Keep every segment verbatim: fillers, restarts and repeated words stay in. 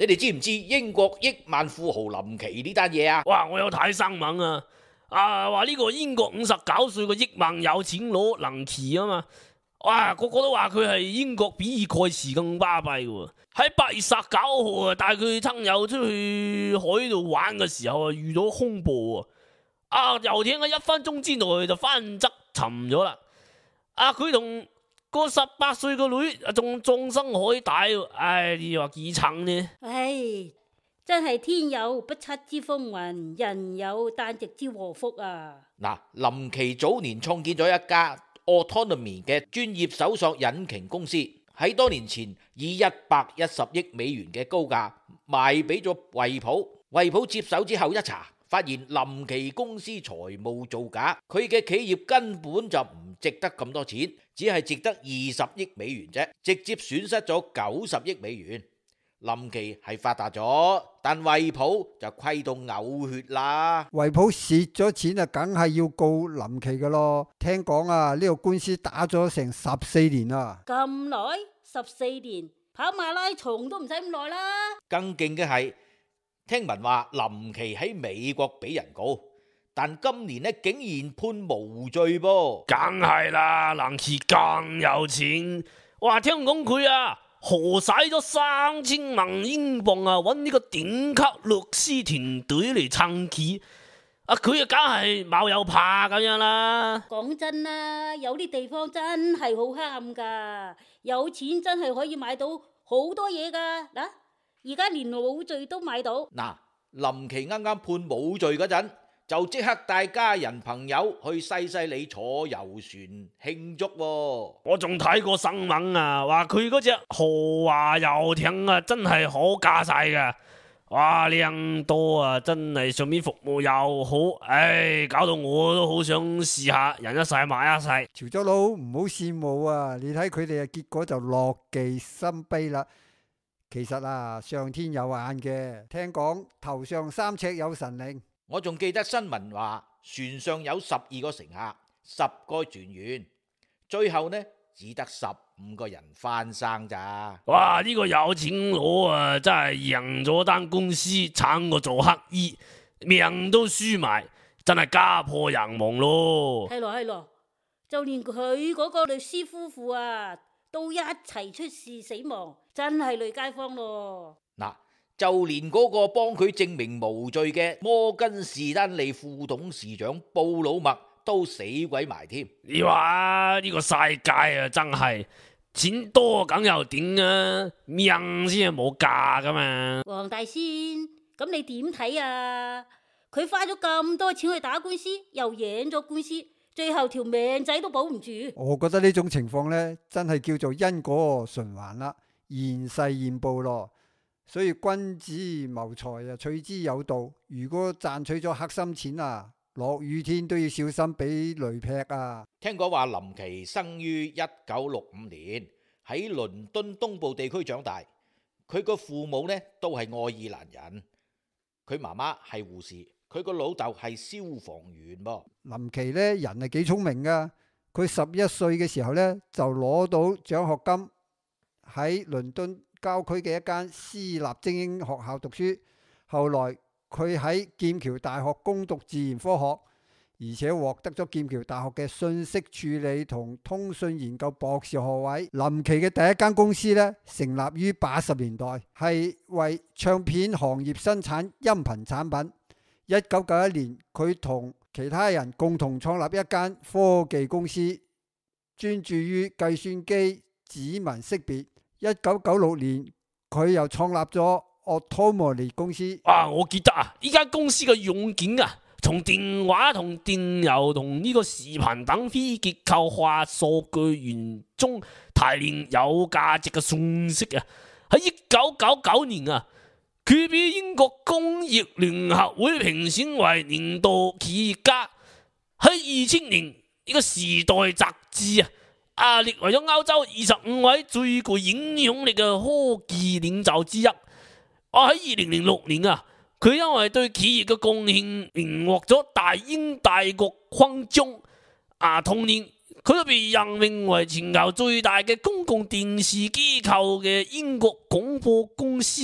你哋知唔知英國億萬富豪林奇呢單嘢啊？ 哇！我有睇新聞啊，啊話呢個英國五十九歲嘅億萬有錢佬林奇啊嘛，哇個個都話佢係英國比爾蓋茨更巴閉喎。喺八月十九號啊，帶佢親友出去海度玩嘅時候啊，遇到風暴啊，啊遊艇喺一分鐘之內就翻側沉咗啦。啊佢同個十八歲個女仲葬身海底，唉，你話幾慘呢？ 唉，真係天有不測之風雲，人有旦夕之禍福啊！ 嗱，林奇早年創建咗一家 Autonomy 嘅專業搜索引擎公司，喺多年前以一百一十億美元嘅高價賣俾咗惠普。惠普接手之後一查，發現林奇公司財務造假，佢嘅企業根本就唔值得咁多錢，只係值得二十億美元啫，直接損失咗九十億美元。林奇係發達咗，但惠普就虧到嘔血啦。 惠普蝕咗錢啊，梗係要告林奇噶咯。聽講啊，呢個官司打咗成十四年啊。 咁耐？十四年跑馬拉松都唔使咁耐啦。 更勁嘅係，聽聞話林奇喺美國俾人告，但今年呢竟然判無罪噃。 梗係啦，林奇更有錢。哇，聽講佢啊何使咗三千萬英鎊啊，揾呢個頂級律師團隊嚟撐佢。啊，佢啊梗係冇有怕咁樣啦。 講真啦，有啲地方真係好黑暗噶，有錢真係可以買到好多嘢噶。嗱，而家連冇罪都買到。 嗱，林奇啱啱判冇罪嗰陣，就即刻帶家人朋友去西西里坐遊船慶祝喎。 我仲睇過新聞啊，話佢嗰隻豪華遊艇啊，真係好架勢噶。哇，靚多啊，真係上面服務又好，唉，搞到我都好想試下，人一世物一世。 潮州佬唔好羨慕啊，你睇佢哋嘅結果就樂極生悲啦。其實啊，上天有眼嘅，聽講頭上三尺有神靈。 我仲記得新聞話，船上有十二個乘客，十個船員，最後呢只得十五個人翻生咋。 哇！呢個有錢佬啊，真係贏咗單官司，慘過做乞衣，命都輸埋，真係家破人亡咯。 係咯係咯，就連佢嗰個律師夫婦啊，都一齊出事死亡，真係累街坊咯。 嗱，就連嗰個幫佢證明無罪嘅摩根士丹利副董事長布魯麥都死鬼埋添。 你話呢個世界啊，真係錢多梗又點啊，命先係冇價噶嘛。 黃大仙，咁你點睇啊？佢花咗咁多錢去打官司，又贏咗官司，最後條命仔都保唔住。 我覺得呢種情況呢，真係叫做因果循環啦，現世現報咯。所以君子謀財啊，取之有道。如果賺取咗黑心錢啊，落雨天都要小心俾雷劈啊！ 聽講話林奇生於一九六五年，喺倫敦東部地區長大。佢個父母呢都係愛爾蘭人，佢媽媽係護士，佢個老豆係消防員噃。 林奇呢人係幾聰明噶，佢十一歲嘅時候呢就攞到獎學金，喺倫敦郊區嘅一間私立精英學校讀書。後來佢喺劍橋大學攻讀自然科學，而且獲得咗劍橋大學嘅信息處理同通訊研究博士學位。林奇嘅第一間公司呢，成立於八十年代，係為唱片行業生產音頻產品。一九九一年，佢同其他人共同創立一間科技公司，專注於計算機指紋識別。一九九六年，佢又創立咗 Autonomy 公司。 啊，我記得啊，呢間公司嘅軟件啊，從電話同電郵同呢個視頻等非結構化數據源中提煉有價值嘅信息啊。喺一九九九年啊，佢被英國工業聯合會評選為年度企業家。喺二千年呢個時代雜誌啊，啊列為咗歐洲二十五位最具影響力嘅科技領袖之一。我喺二零零六年啊，佢因為對企業嘅貢獻，榮獲咗大英帝國勳章。啊，同年佢都被任命為全球最大嘅公共電視機構嘅英國廣播公司 B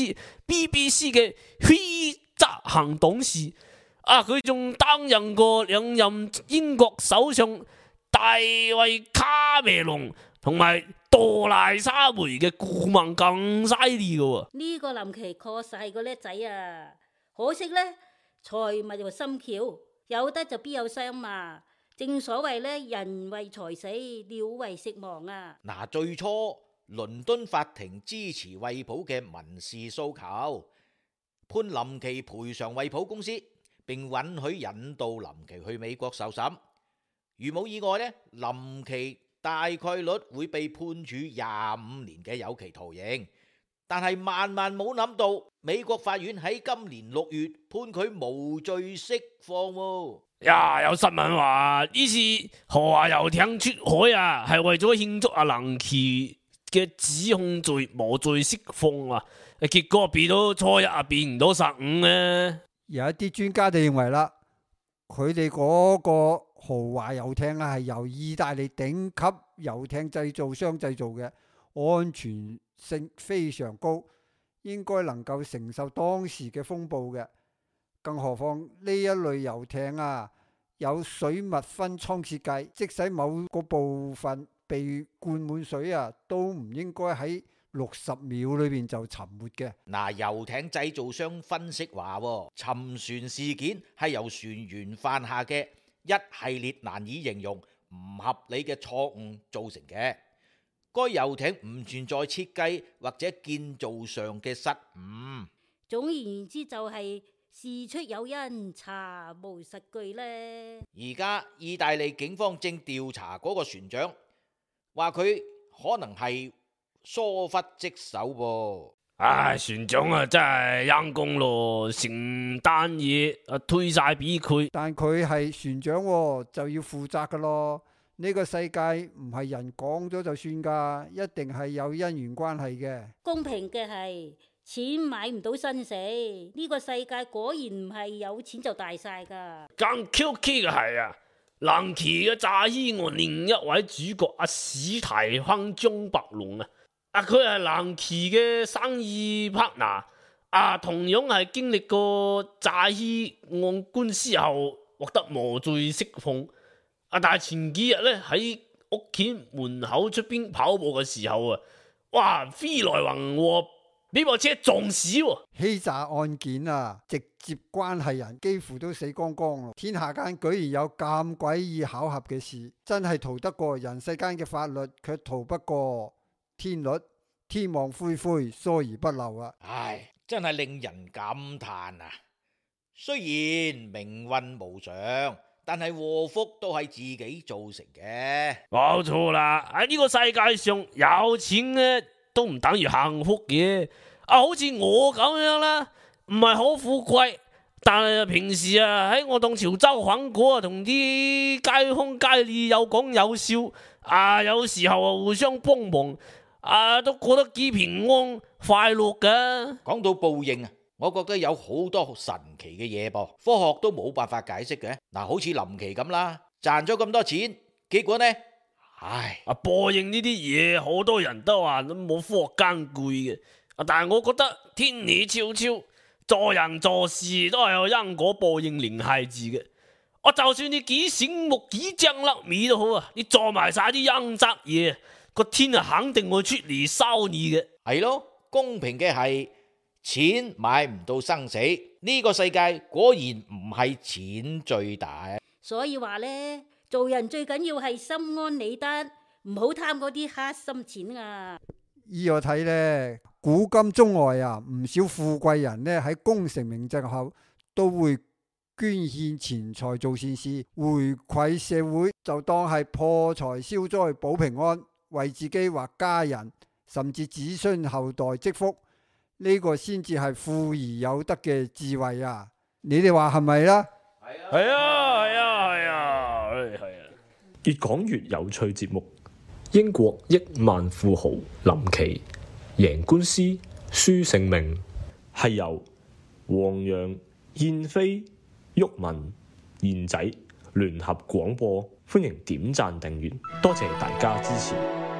B B C 嘅非執行董事。啊，佢仲擔任過兩任英國首相大衛卡梅隆同埋杜賴沙梅嘅顧問，更犀利嘅喎。 呢個林奇確實係個叻仔啊！可惜呢，財物又心橋，有得就必有傷嘛。正所謂呢，人為財死，鳥為食亡啊！ 嗱，最初倫敦法庭支持惠普嘅民事訴求，判林奇賠償惠普公司，並允許引導林奇去美國受審。如冇意外呢，林奇大概率會被判處廿五年嘅有期徒刑。但係萬萬冇諗到，美國法院喺今年六月判佢無罪釋放喎。 呀，有新聞話呢次豪華遊艇出海啊，係為咗慶祝阿林奇嘅指控罪無罪釋放啊，結果變到初一啊，變唔到十五呢。 有一啲專家就認為啦，佢哋嗰個豪華遊艇啊係由意大利頂級遊艇製造商製造嘅，安全性非常高，應該能夠承受當時嘅風暴嘅。更何況呢一類遊艇啊，有水密分艙設計，即使某個部分被灌滿水啊，都唔應該喺六十秒裏邊就沉沒嘅。 嗱，遊艇製造商分析話，沉船事件係由船員犯下嘅一系列難以形容唔合理嘅錯誤造成嘅。該遊艇唔存在設計或者建造上嘅失誤。 總而言之就係事出有因，查無實據呢。 而家意大利警方正調查嗰個船長，話佢可能係疏忽職守噃。 唉，船長啊，真係陰功咯，成單嘢啊推晒俾佢。 但佢係船長喎，就要負責噶咯。呢個世界唔係人講咗就算噶，一定係有因緣關係嘅。 公平嘅係錢買唔到生死，呢個世界果然唔係有錢就大晒噶。 更 Q K 嘅係啊，林奇嘅詐欺案另一位主角阿史提芬張伯龍啊，啊佢係林奇嘅生意 partner， 啊同樣係經歷過詐欺案官司後獲得無罪釋放。啊！但係前幾日咧喺屋企門口出邊跑步嘅時候啊，哇！飛來橫禍，俾部車撞死喎！ 欺詐案件啊，直接關係人幾乎都死光光咯。天下間居然有咁詭異巧合嘅事，真係逃得過人世間嘅法律，卻逃不過天律。天網恢恢，疏而不漏啊！ 唉，真係令人感嘆啊！雖然命運無常，但係禍福都係自己造成嘅。 冇錯啦，喺呢個世界上有錢咧都唔等於幸福嘅。啊，好似我咁樣啦，唔係好富貴，但係平時啊喺我當潮州粉果啊，同啲街坊街里有講有笑，啊有時候啊互相幫忙，啊都過得幾平安快樂噶。 講到報應啊，我覺得有好多神奇嘅嘢噃，科學都冇辦法解釋嘅。嗱，好似林奇咁啦，賺咗咁多錢，結果呢，唉， 啊報應呢啲嘢，好多人都話都冇科學根據嘅。啊，但係我覺得天理昭昭，做人做事都係有因果報應聯繫住嘅。我就算你幾醒目幾精甩尾都好啊，你做埋晒啲陰質嘢，個天啊肯定會出嚟收你嘅。 係咯，公平嘅係。錢買唔到生死，呢個世界果然唔係錢最大。 所以話呢，做人最緊要係心安理得，唔好貪嗰啲黑心錢啊！ 依我睇呢，古今中外啊，唔少富貴人呢喺功成名就後都會捐獻錢財做善事，回饋社會，就當係破財消災保平安，為自己或家人甚至子孫後代積福。呢個先至係富而有德嘅智慧啊！你哋話係咪啦？ 係啊，係啊，係啊，係啊！ 越講越有趣節目，英國億萬富豪林奇贏官司輸性命，係由黃洋、燕飛、毓民、燕仔聯合廣播，歡迎點讚訂閱，多謝大家支持。